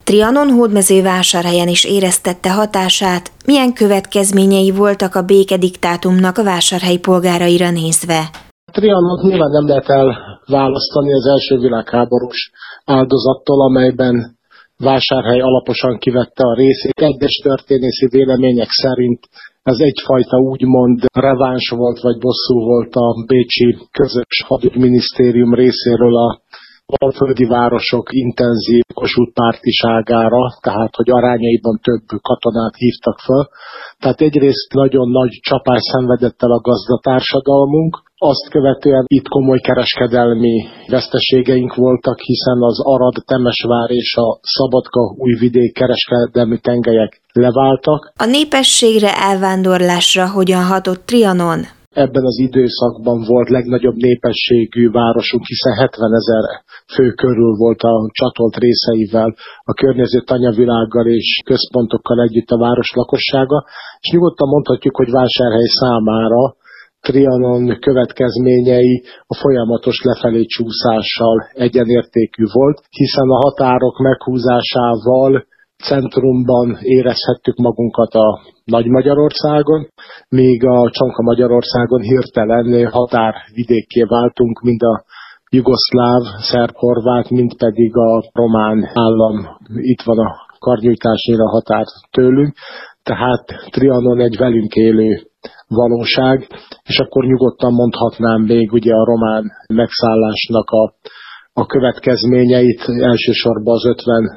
Trianon Hódmezővásárhelyen is éreztette hatását, milyen következményei voltak a békediktátumnak a vásárhelyi polgáraira nézve. Trianont nyilván nem lehet elválasztani az első világháborús áldozattól, amelyben Vásárhely alaposan kivette a részét. Egyes történészi vélemények szerint ez egyfajta úgymond reváns volt, vagy bosszú volt a bécsi közös hadügyminisztérium részéről a alföldi városok intenzív Kossuth-pártiságára, tehát hogy arányaiban több katonát hívtak föl. Tehát egyrészt nagyon nagy csapás szenvedett el a gazdatársadalmunk, azt követően itt komoly kereskedelmi veszteségeink voltak, hiszen az Arad, Temesvár és a Szabadka-Újvidék kereskedelmi tengelyek leváltak. A népességre, elvándorlásra hogyan hatott Trianon? Ebben az időszakban volt legnagyobb népességű városunk, hiszen 70 000 fő körül volt a csatolt részeivel, a környező tanyavilággal és központokkal együtt a város lakossága, és nyugodtan mondhatjuk, hogy Vásárhely számára Trianon következményei a folyamatos lefelé csúszással egyenértékű volt, hiszen a határok meghúzásával centrumban érezhettük magunkat a Nagy-Magyarországon, míg a Csonka Magyarországon hirtelen határvidékké váltunk, mind a jugoszláv, szerb-horvát, mind pedig a román állam itt van a karnyújtásnyira határ tőlünk, tehát Trianon egy velünk élő valóság, és akkor nyugodtan mondhatnám még ugye a román megszállásnak a következményeit, elsősorban az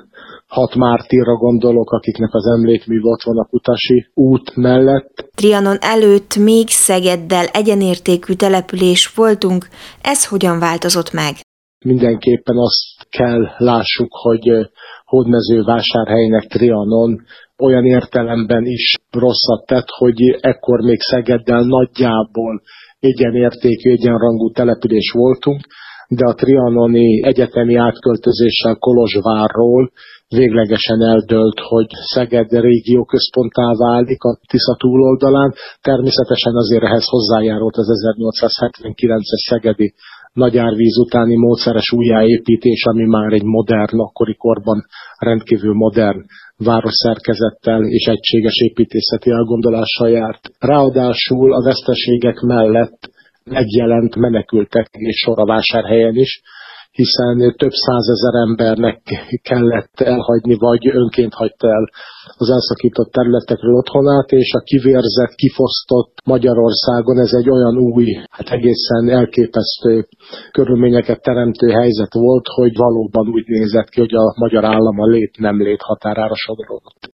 56 mártírra gondolok, akiknek az emlékmű ott van a Kutasi út mellett. Trianon előtt még Szegeddel egyenértékű település voltunk, ez hogyan változott meg? Mindenképpen azt kell lássuk, hogy Hódmezővásárhelynek Trianon olyan értelemben is rosszat tett, hogy ekkor még Szegeddel nagyjából egyenértékű, egyenrangú település voltunk, de a trianoni egyetemi átköltözéssel Kolozsvárról véglegesen eldőlt, hogy Szeged régióközponttá válik a Tisza túloldalán. Természetesen azért ehhez hozzájárult az 1879-es szegedi nagyárvíz utáni módszeres újjáépítés, ami már egy modern, akkori korban rendkívül modern városszerkezettel és egységes építészeti elgondolással járt. Ráadásul a veszteségek mellett megjelent menekültek és sor a Vásárhelyen is, hiszen több százezer embernek kellett elhagyni, vagy önként hagyta el az elszakított területekről otthonát, és a kivérzett, kifosztott Magyarországon ez egy olyan új, egészen elképesztő körülményeket teremtő helyzet volt, hogy valóban úgy nézett ki, hogy a magyar állam a lét-nem lét határára sodródott.